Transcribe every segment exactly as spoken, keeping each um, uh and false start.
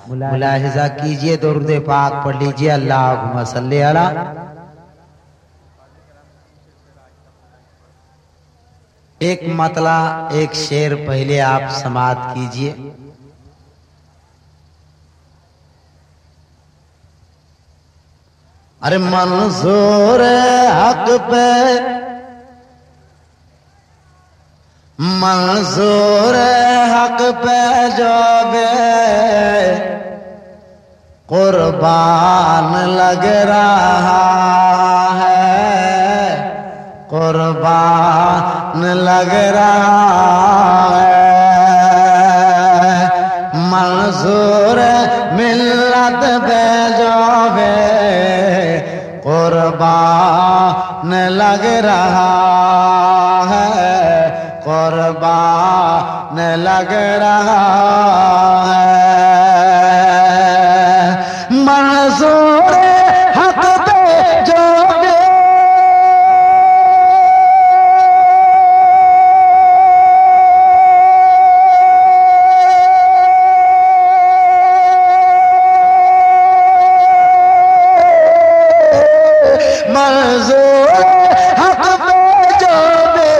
मुलाहिजा कीजिए, दुरूद पाक पढ़ लीजिए। अल्लाहुम्मा सल्ली अला। एक मतला एक शेर पहले आप समाअत कीजिए। अरे मंजूर हक पे मंजूर हक पे जो बे कुर्बान लग रहा है, कुर्बान लग रहा है। मंजूर मिल्लत पे जो बे कुर्बान लग रहा है, कुर्बान लग रहा है। मंजूर हक पे जो मंजूर हक पे जो बे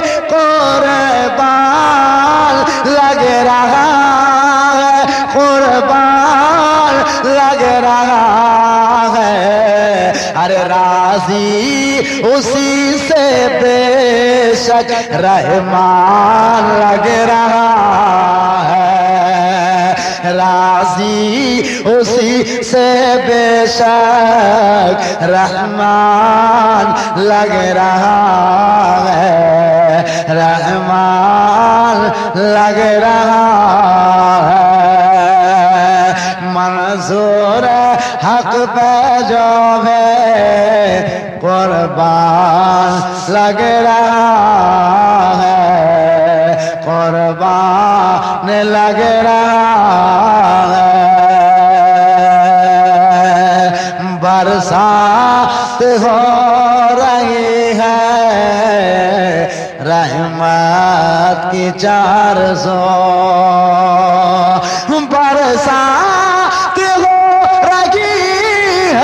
कुर्बान लग रहा है, कुर्बान लग रहा है। अरे राजी उसी से बेशक रहमान लग रहा है, राजी उसी से बेशक रहमान लग रहा है, रहमान लग रहा है। मंजूर हक पे जो है कुर्बान लग रहा है, कुर्बान लग रहा है। बरसात हो रही है रहमत की चार सौ, बरसात हो रही है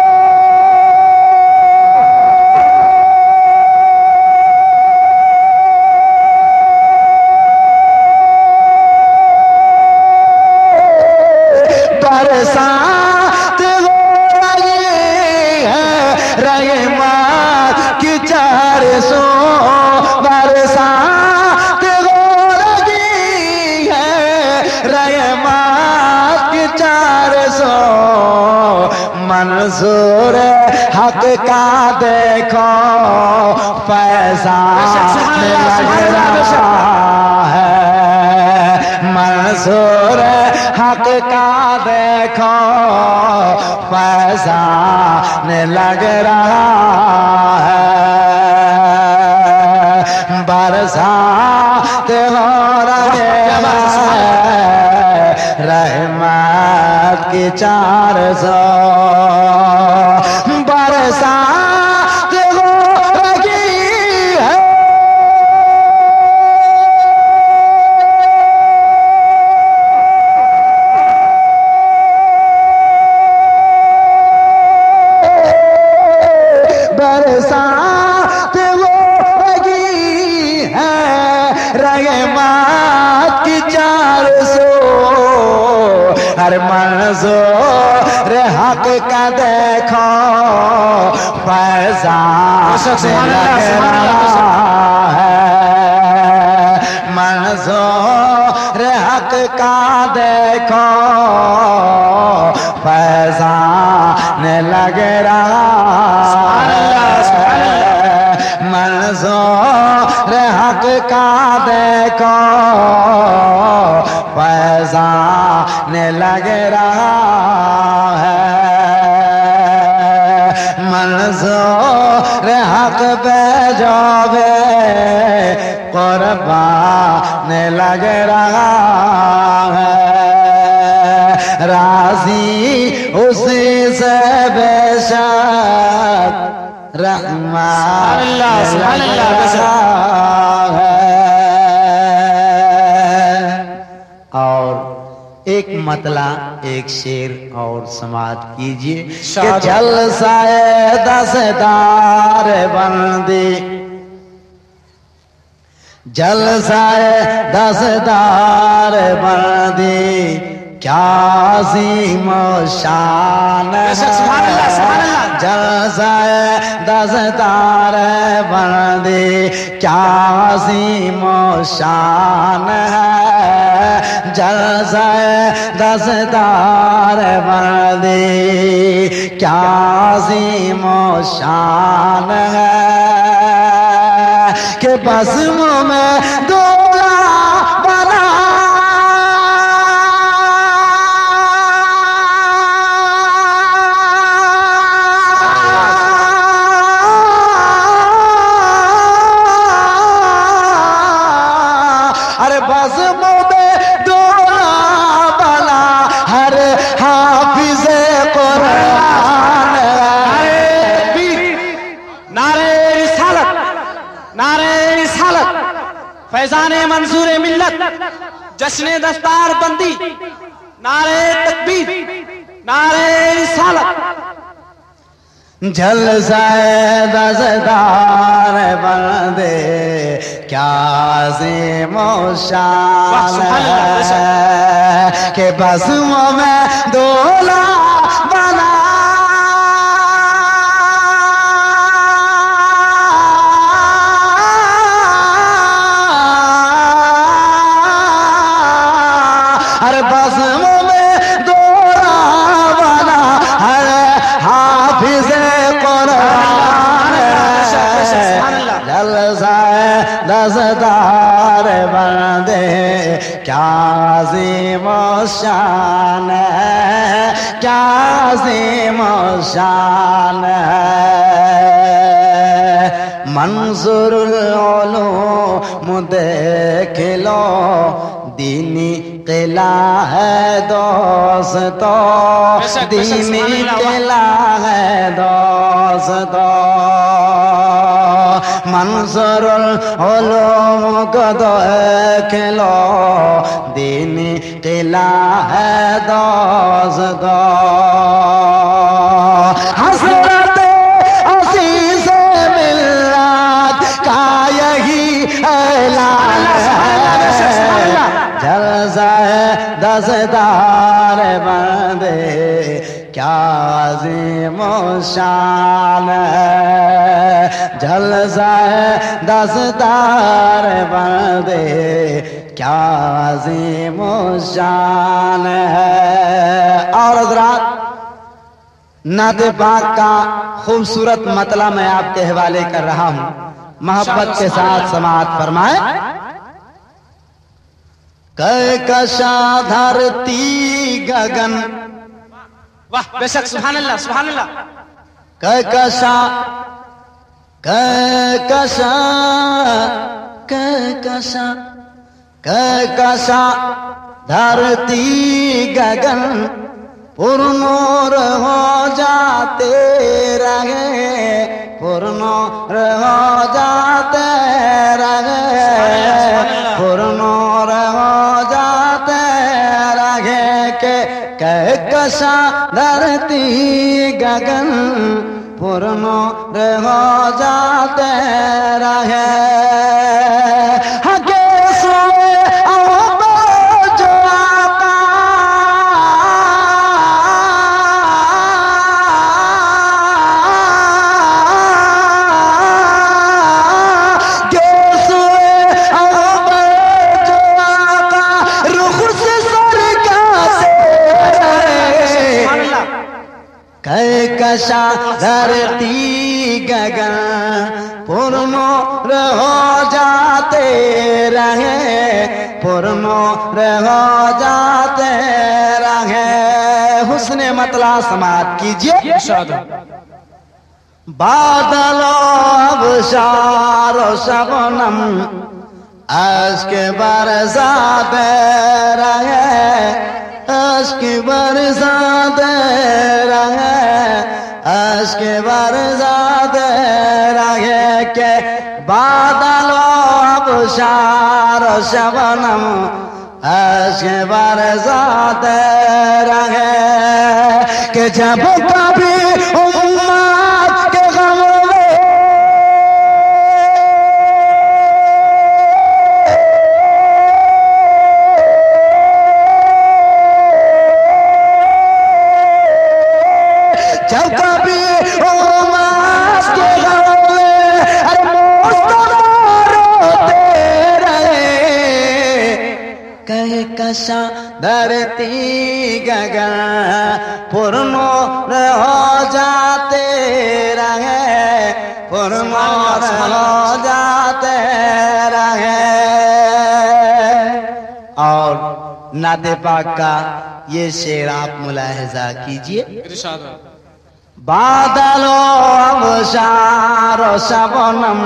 बरसात हो रही है रहमत की चार सौ, बरसात हो रही है रहमत की चार सौ। मंजूर हक का देखो फैज़ान लग रहा है, मंजूर हक का देखो फैज़ान लग रहा है। बरसात हो रही है रहमत की चार सौ, बरसात हो रही है बरसात हो रही है रहमत की चार सौ। हर मंजूर हक का देखो फैज़ान लग रहा है, मंजूर हक का देखो फैज़ान लग रहा है, मंजूर हक का देखो फैज़ान लग रहा है। मंजूर हक पे जो बे कुर्बान लग रहा है, राजी उसी से बेशक रहमान लग रहा है। और एक मतला एक शेर और समाज कीजिए कि जलसाए दसदार बंदी, जलसाए दसदार बंदी क्या अज़ीम शान है। जलसाए दसदार बंदी क्या अज़ीम शान है। जलसाए दसदार बंदी क्या अज़ीम शान है कि बज़्म में दूल्हा बना अरे बज़्म में दूल्हा बना हर हाफिज़े कुरान। नारे रिसालत, नारे रिसालत, फैज़ाने मंसूर मिल्लत, जश्न दस्तार बंदी, नारे तकबीर, नारे रिसालत। जलसाए दसदार बंदे क्या अज़ीम शान है कि बज़्म में दूल्हा बना हर बज़्म में दूल्हा बना हर हाफिज़े कुरान। जलसाए दसदार बंदे क्या अज़ीम शान है, क्या अज़ीम शान है। मंज़ुरुल उलूम देख लो दीनी किला है दोस्तों, दीनी किला है दोस्तों। मंज़ुरुल उलूम को देख लो दीनी किला है दोस्तों। हज़रत अज़ीज़ मिल्लत का यही ऐलान है। जलसाए दसदार बंदे क्या अज़ीम शान है। जलसाए दसदार बंदे क्या अज़ीम शान है। और हज़रात नात पाक का खूबसूरत मतला मैं आपके हवाले कर रहा हूँ, मोहब्बत के साथ समाअत फरमाए। कहकशा धरती गगन, वाह बेशक, सुभान अल्लाह, सुभान अल्लाह। कहकशा कहकशा कहकशा कहकशा धरती गगन पुरनूर हो जाते रहे, पुरनूर हो जाते रहे, पुरनूर हो जाते रहे के कहकशा धरती गगन पुरनूर हो जाते रहे। कहकशा धरती गगन पुरनूर हो जाते रहे, पुरनूर हो जाते रहे। हुस्ने मतला समाअत कीजिए। बादलो अबशारो शबनम अश्क बरसाते रहे, अश्क बरसाते रहे, अश्क बरसाते रहे के बादलो अबशारो शबनम अश्क बरसाते रहे कि जब कभी उम्मत के गम में जब कभी उम्मत के गम में अरे मुस्तफा रोते रहे कहे कशा धरती गगन पुरनूर हो जाते रहे पुरनूर हो जाते रहे। और नाते पाक का ये शेर आप मुलाहिजा कीजिए। बादलो अबशारो शबनम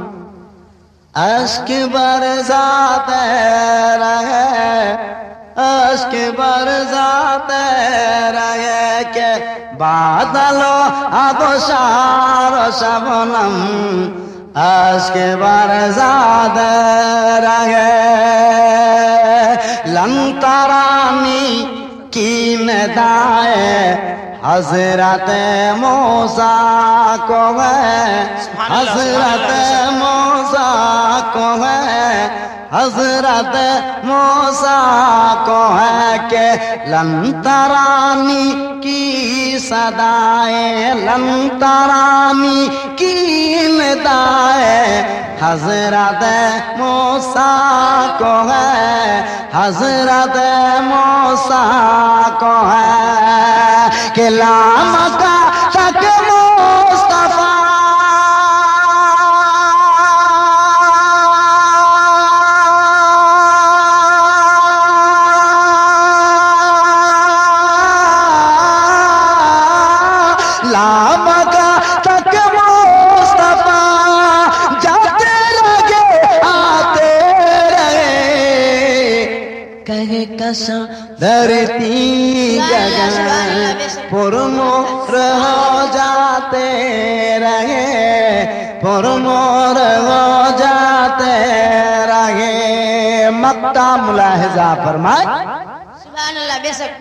अश्क बरसाते रहे अश्क बरसाते रहे के बादलो अबशारो शबनम अश्क बरसाते रहे। लंतरानी की नदाए हजरत मूसा को है हजरत मूसा को है हजरत मूसा को है के लंतरानी की सदाए लंतरानी की निदाए हजरत मूसा को है हजरत मूसा को है कि लामका तक मुस्तफा लामका तक मुस्तफा जाते लगे आते रहे कहे कसा धरती गगन पुरनूर हो जाते रहे पुरनूर हो जाते रहे। मक्ता मुलाहिजा फरमाए। सुभान अल्लाह। बेशक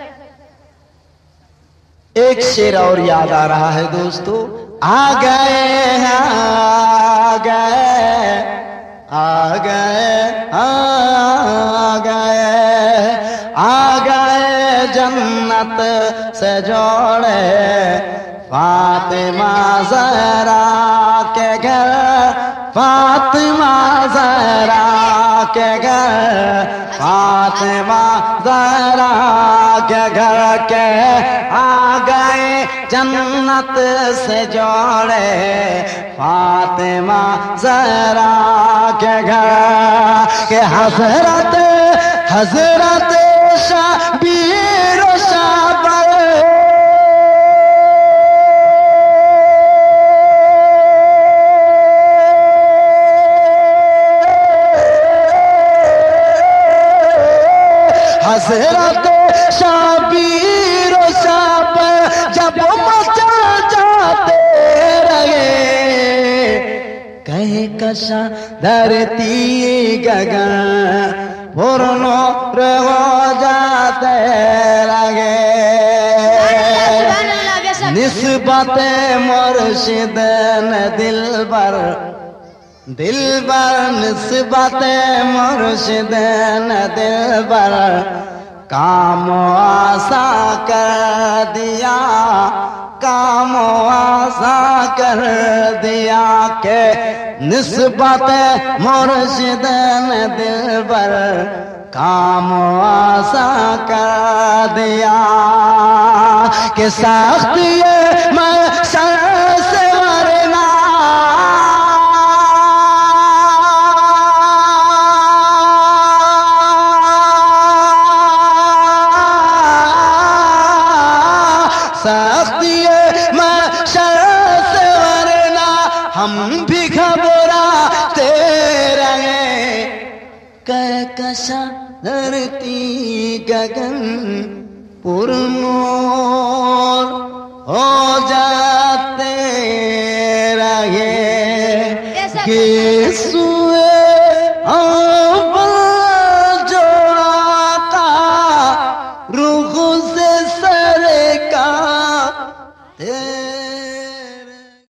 एक शेर और याद आ रहा है दोस्तों। आ गए आ गए आ गए आ गए आ गए जन्नत से जोड़े फातिमा ज़हरा के घर फातिमा ज़हरा के घर फातिमा ज़हरा के घर के आ गए जन्नत से जोड़े फातिमा ज़हरा के घर के हज़रत हज़रत शबीर शबर हज़रत शबीर शबर जब मचा जाते रहे कहे कशा धरती गगन पुरनूर हो जाते रहे। निस्बत मुर्शिद न दिलबर दिलबर निस्बत मुर्शिद न दिलबर काम आसा कर दिया काम आसा कर दिया के निस्बत मुर्शिद न दिलबर काम आसा कर दिया के सख्त ये मसर से वरना सख्त ये मसर से वरना हम भी घबराते रहे कह कशा धरती गगन पुरनूर हो जाते रहे कि सुए जोड़ा का ए